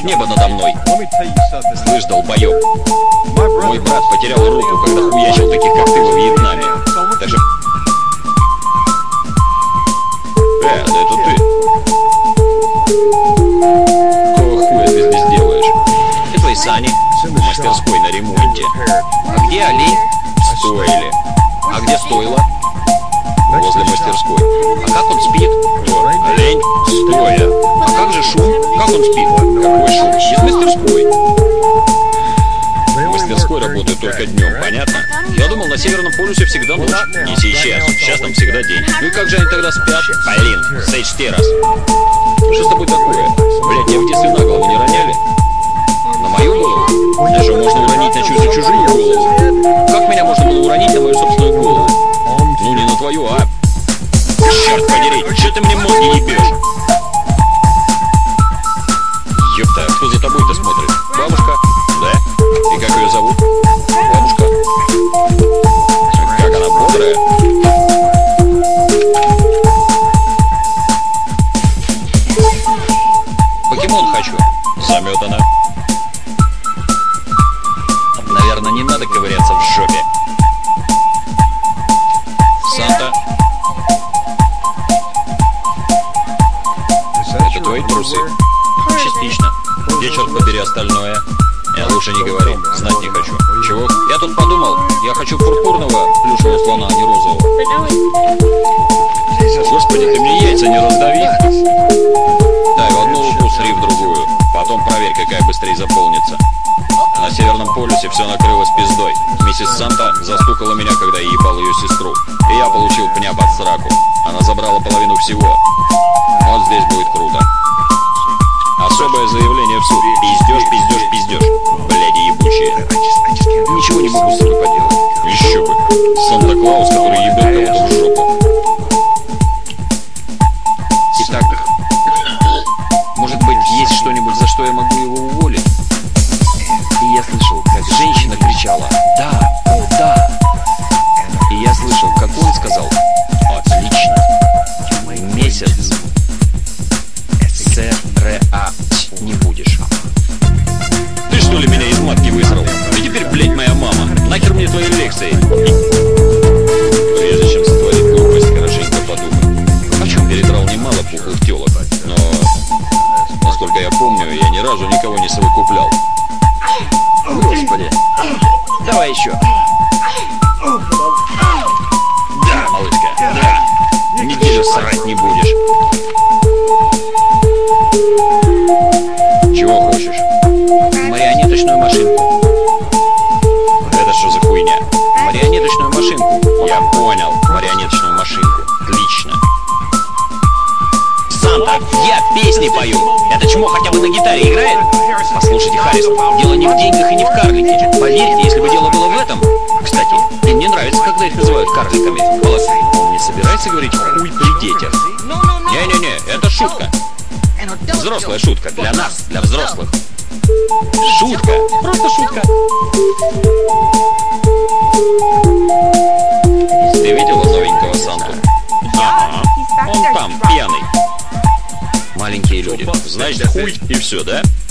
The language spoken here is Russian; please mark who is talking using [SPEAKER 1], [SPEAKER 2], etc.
[SPEAKER 1] небо надо мной. Слышь, долбоёб, мой брат потерял руку, когда хуячил таких, как ты, во Вьетнаме. Так что... да это ты. Какого хуя ты здесь делаешь? Это твои сани в мастерской на ремонте. А где олень? В стойле. А где стойло? Возле мастерской. А как он спит? Кто? Олень? Стоя. А как же шум? Как он спит? Какой шум? Из мастерской. В мастерской работают только днем, понятно? Я думал, на Северном полюсе всегда ночь. Не сейчас. Сейчас там всегда день. Ну и как же они тогда спят? Блин, сочти раз. Что с тобой такое? Блядь, тебя в детстве на голову не роняли? На мою голову? Даже можно уронить на чужую голову. Как меня можно было уронить на мою собственную голову? Ну не на твою, а... Черт подери, че ты мне мозги ебешь? Ёпта, а кто за тобой-то смотрит? Бабушка? Да? И как ее зовут? Бабушка? Как она бодрая? Покемон хочу. Заметана. Наверное, не надо ковыряться в жопе. Санта. Это твои трусы? Частично. Где, черт побери, остальное? Я лучше не говори, знать не хочу. Чего? Я тут подумал, я хочу пурпурного плюшевого слона, а не розового. Господи, ты мне яйца не раздави. Дай в одну руку, сри в другую. Потом проверь, какая быстрее заполнится. На Северном полюсе все накрылось пиздой. Миссис Санта застукала меня, когда я ебал ее сестру. И я получил пня под сраку. Она забрала половину всего. Вот здесь будет круто. Особое заявление в суд. Пиздеж, пиздеж, пиздеж. Бляди ебучие. Ничего не могу с собой поделать. Еще бы. Санта-Клаус, который ебет кого-то в жопу. Итак, может быть, есть что-нибудь, за что я могу его уволить? И я слышал, как женщина кричала: «Да, о, да!» И я слышал, как он сказал: «Отлично! Месяц СРА не будешь». Ты что ли меня из матки высрал? И теперь, блядь, моя мама. Нахер мне твои лекции? Прежде чем сотворить глупость, хорошенько подумай. О чем передрал немало пухлых телок. Но, насколько я помню, я ни разу никого не совокуплял. Господи. Давай еще. Да, малышка, да. Неделю срать не будешь. Чего хочешь? Марионеточную машинку. Это что за хуйня? Марионеточную машинку. Я понял. Марионеточную машинку. Отлично. Санта, я песни пою. Это чмо хотя бы на гитаре играет? Послушайте, Харрис, дело не в деньгах и не в карлике. Поверьте, если бы дело было в этом... Кстати, мне нравится, когда их называют карликами. Он не собирается говорить хуй при детях? Не-не-не, это шутка. Взрослая шутка. Для нас, для взрослых. Шутка. Просто шутка. Ты видела новенького Санту? Ага. Он там, пьяный. Маленькие люди. Значит, хуй и все, да?